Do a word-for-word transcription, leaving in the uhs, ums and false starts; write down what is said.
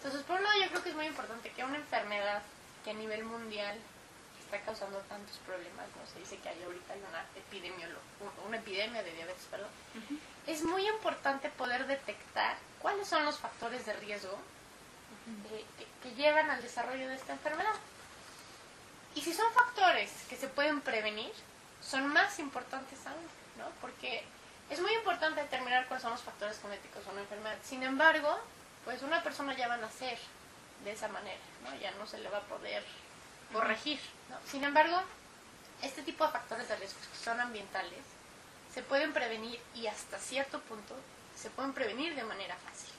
Entonces, por un lado, yo creo que es muy importante que una enfermedad que a nivel mundial está causando tantos problemas, ¿no? Se dice que hay ahorita hay una, epidemiolo una epidemia de diabetes, perdón. Uh-huh. Es muy importante poder detectar cuáles son los factores de riesgo uh-huh. eh, que, que llevan al desarrollo de esta enfermedad. Y si son factores que se pueden prevenir, son más importantes aún, ¿no? Porque es muy importante determinar cuáles son los factores genéticos de una enfermedad. Sin embargo, pues una persona ya va a nacer de esa manera, ¿no? Ya no se le va a poder corregir, ¿no? Sin embargo, este tipo de factores de riesgo que son ambientales se pueden prevenir y hasta cierto punto se pueden prevenir de manera fácil.